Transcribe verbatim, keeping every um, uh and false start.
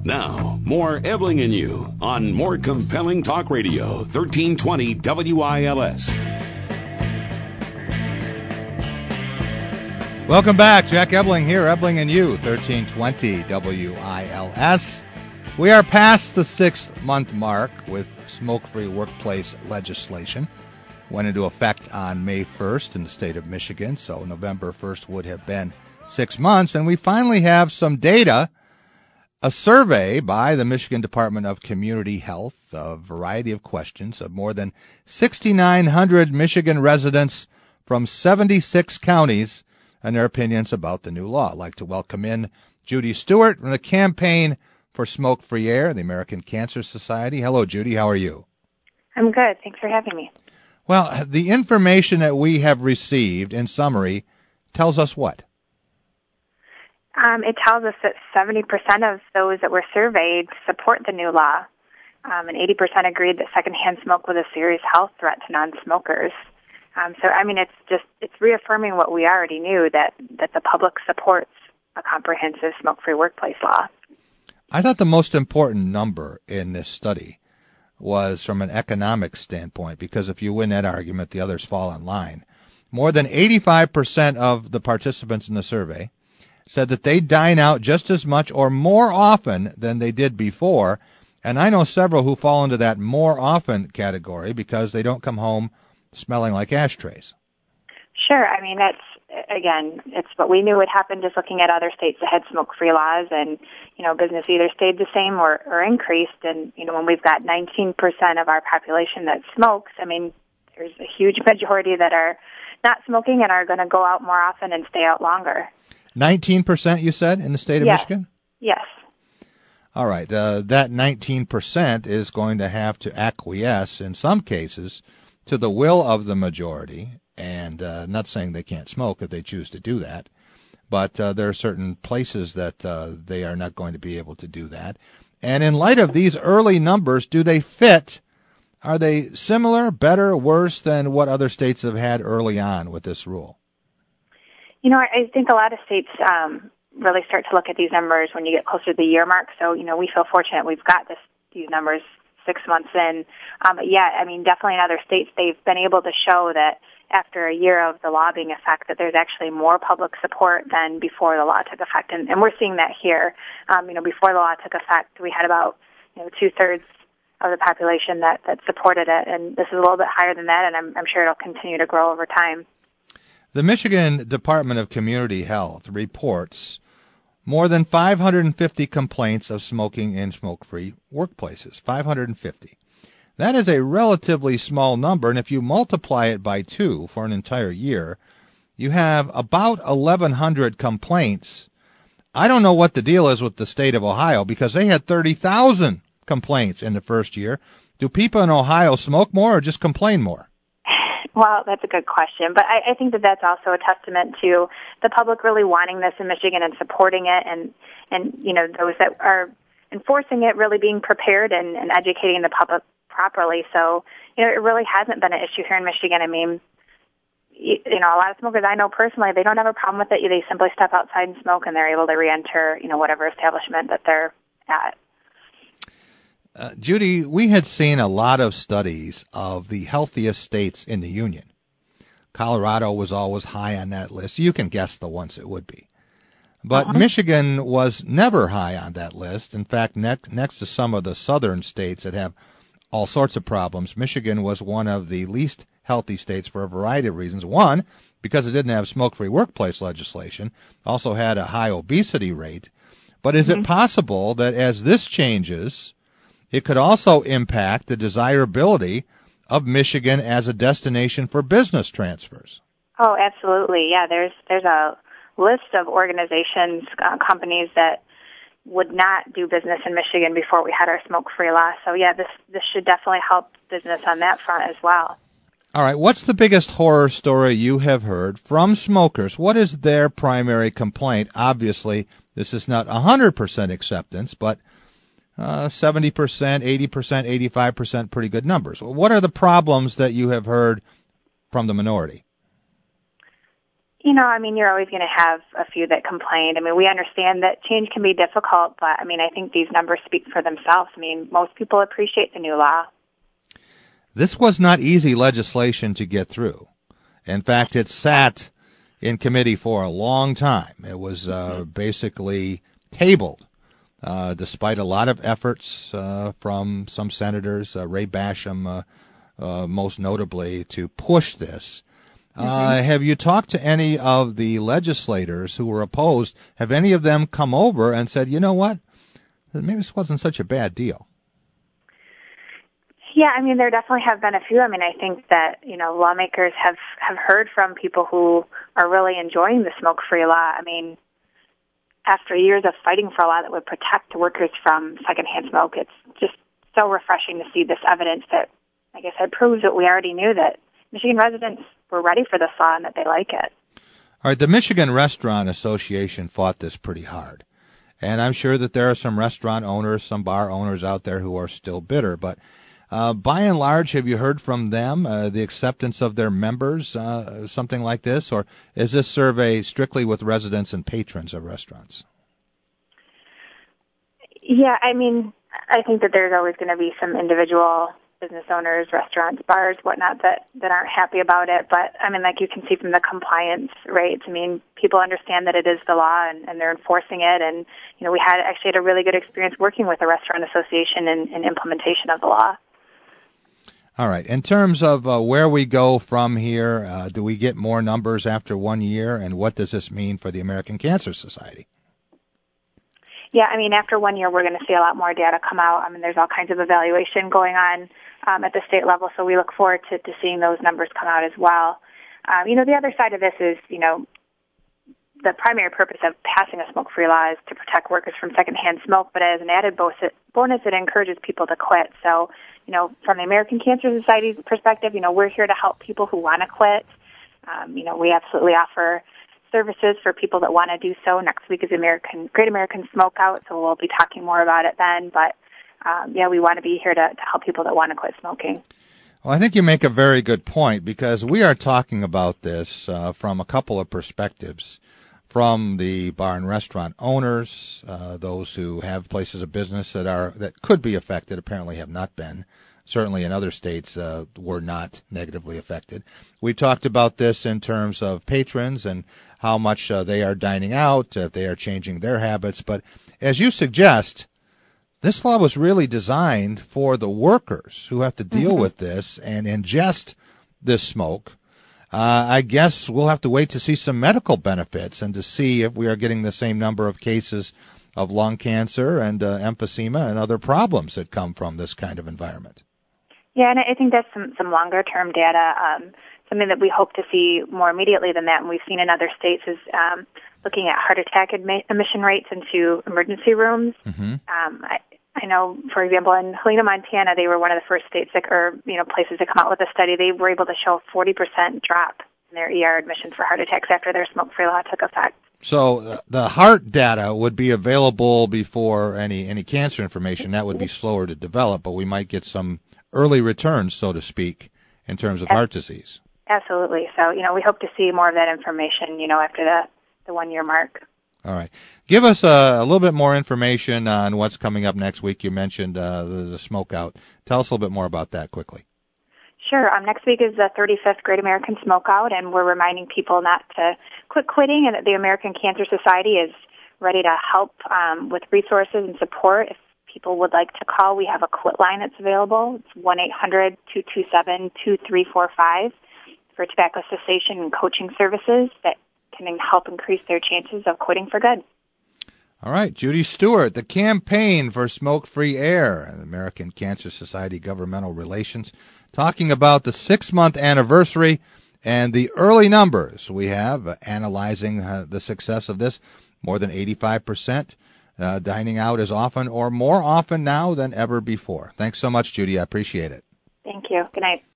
Now, more Ebling and You on more compelling talk radio, thirteen twenty W I L S. Welcome back. Jack Ebling here, Ebling and You, thirteen twenty W I L S. We are past the six-month mark with smoke-free workplace legislation. Went into effect on May first in the state of Michigan, so November first would have been six months. And we finally have some data. A survey by the Michigan Department of Community Health, a variety of questions of more than six thousand nine hundred Michigan residents from seventy-six counties and their opinions about the new law. I'd like to welcome in Judy Stewart from the Campaign for Smoke-Free Air, the American Cancer Society. Hello, Judy. How are you? I'm good. Thanks for having me. Well, the information that we have received, in summary, tells us what? Um, it tells us that seventy percent of those that were surveyed support the new law, um, and eighty percent agreed that secondhand smoke was a serious health threat to non-smokers. Um, so, I mean, it's just it's reaffirming what we already knew, that, that the public supports a comprehensive smoke-free workplace law. I thought the most important number in this study was from an economic standpoint, because if you win that argument, the others fall in line. More than eighty-five percent of the participants in the survey said that they dine out just as much or more often than they did before. And I know several who fall into that more often category because they don't come home smelling like ashtrays. Sure. I mean, that's, again, it's what we knew would happen just looking at other states that had smoke-free laws, and, you know, business either stayed the same or, or increased. And, you know, when we've got nineteen percent of our population that smokes, I mean, there's a huge majority that are not smoking and are going to go out more often and stay out longer. nineteen percent, you said, in the state of yes. Michigan? Yes. All right. Uh, that nineteen percent is going to have to acquiesce, in some cases, to the will of the majority. And uh, not saying they can't smoke if they choose to do that, but uh, there are certain places that uh, they are not going to be able to do that. And in light of these early numbers, do they fit? Are they similar, better, worse than what other states have had early on with this rule? You know, I think a lot of states um, really start to look at these numbers when you get closer to the year mark. So, you know, we feel fortunate we've got this, these numbers six months in. Um, but yeah, I mean, definitely in other states, they've been able to show that after a year of the law being effect, that there's actually more public support than before the law took effect. And, and we're seeing that here. Um, you know, before the law took effect, we had about, you know, two-thirds of the population that, that supported it. And this is a little bit higher than that, and I'm, I'm sure it'll continue to grow over time. The Michigan Department of Community Health reports more than five hundred fifty complaints of smoking in smoke-free workplaces, five hundred fifty. That is a relatively small number, and if you multiply it by two for an entire year, you have about eleven hundred complaints. I don't know what the deal is with the state of Ohio, because they had thirty thousand complaints in the first year. Do people in Ohio smoke more or just complain more? Well, that's a good question, but I, I think that that's also a testament to the public really wanting this in Michigan and supporting it, and, and you know, those that are enforcing it really being prepared and, and educating the public properly. So, you know, it really hasn't been an issue here in Michigan. I mean, you, you know, a lot of smokers I know personally, they don't have a problem with it. They simply step outside and smoke, and they're able to re-enter, you know, whatever establishment that they're at. Uh, Judy, we had seen a lot of studies of the healthiest states in the union. Colorado was always high on that list. You can guess the ones it would be. But uh-huh. Michigan was never high on that list. In fact, next, next to some of the southern states that have all sorts of problems, Michigan was one of the least healthy states for a variety of reasons. One, because it didn't have smoke-free workplace legislation, also had a high obesity rate. But is mm-hmm. it possible that as this changes, it could also impact the desirability of Michigan as a destination for business transfers? Oh, absolutely. Yeah, there's there's a list of organizations, uh, companies that would not do business in Michigan before we had our smoke-free law. So, yeah, this this should definitely help business on that front as well. All right. What's the biggest horror story you have heard from smokers? What is their primary complaint? Obviously, this is not one hundred percent acceptance, but uh, seventy percent, eighty percent, eighty-five percent, pretty good numbers. What are the problems that you have heard from the minority? You know, I mean, you're always going to have a few that complain. I mean, we understand that change can be difficult, but, I mean, I think these numbers speak for themselves. I mean, most people appreciate the new law. This was not easy legislation to get through. In fact, it sat in committee for a long time. It was uh, basically tabled, uh, despite a lot of efforts uh, from some senators, uh, Ray Basham uh, uh, most notably, to push this. Mm-hmm. Uh, have you talked to any of the legislators who were opposed? Have any of them come over and said, you know what, maybe this wasn't such a bad deal? Yeah, I mean, there definitely have been a few. I mean, I think that, you know, lawmakers have, have heard from people who are really enjoying the smoke-free law. I mean, after years of fighting for a law that would protect workers from secondhand smoke, it's just so refreshing to see this evidence that, like I said, proves what we already knew, that Michigan residents were ready for this law and that they like it. All right, the Michigan Restaurant Association fought this pretty hard. And I'm sure that there are some restaurant owners, some bar owners out there who are still bitter. But uh, by and large, have you heard from them, uh, the acceptance of their members, uh, something like this? Or is this survey strictly with residents and patrons of restaurants? Yeah, I mean, I think that there's always going to be some individual business owners, restaurants, bars, whatnot, that, that aren't happy about it. But, I mean, like you can see from the compliance rates, I mean, people understand that it is the law and, and they're enforcing it. And, you know, we had actually had a really good experience working with the Restaurant Association in, in implementation of the law. All right. In terms of uh, where we go from here, uh, do we get more numbers after one year? And what does this mean for the American Cancer Society? Yeah, I mean, after one year, we're going to see a lot more data come out. I mean, there's all kinds of evaluation going on um, at the state level, so we look forward to, to seeing those numbers come out as well. Um, you know, the other side of this is, you know, the primary purpose of passing a smoke-free law is to protect workers from secondhand smoke, but as an added bonus, it encourages people to quit. So, you know, from the American Cancer Society's perspective, you know, we're here to help people who want to quit. Um, you know, we absolutely offer services for people that want to do so. Next week is American Great American Smokeout, so we'll be talking more about it then. But, um, yeah, we want to be here to, to help people that want to quit smoking. Well, I think you make a very good point, because we are talking about this uh, from a couple of perspectives. From the bar and restaurant owners, uh, those who have places of business that are that could be affected, apparently have not been. Certainly in other states uh, were not negatively affected. We talked about this in terms of patrons and how much uh, they are dining out, if they are changing their habits. But as you suggest, this law was really designed for the workers who have to deal mm-hmm. with this and ingest this smoke. Uh, I guess we'll have to wait to see some medical benefits and to see if we are getting the same number of cases of lung cancer and uh, emphysema and other problems that come from this kind of environment. Yeah, and I think that's some, some longer-term data. Um, something that we hope to see more immediately than that, and we've seen in other states, is um, looking at heart attack admi- admission rates into emergency rooms. Mm-hmm. Um, I, I know, for example, in Helena, Montana, they were one of the first states that, or you know, places to come out with a study. They were able to show a forty percent drop in their E R admissions for heart attacks after their smoke-free law took effect. So uh, the heart data would be available before any, any cancer information. That would be slower to develop, but we might get some early returns, so to speak, in terms of heart disease. Absolutely. So, you know, we hope to see more of that information, you know, after the, the one-year mark. All right. Give us a, a little bit more information on what's coming up next week. You mentioned uh, the, the smoke out. Tell us a little bit more about that quickly. Sure. Um, next week is the thirty-fifth Great American Smokeout, and we're reminding people not to quit quitting, and that the American Cancer Society is ready to help um, with resources and support. If people would like to call, we have a quit line that's available. It's one eight hundred two two seven two three four five for tobacco cessation and coaching services that can help increase their chances of quitting for good. All right, Judy Stewart, the Campaign for Smoke-Free Air, the American Cancer Society Governmental Relations, talking about the six-month anniversary and the early numbers we have, uh, analyzing uh, the success of this. More than eighty-five percent uh, dining out as often or more often now than ever before. Thanks so much, Judy. I appreciate it. Thank you. Good night.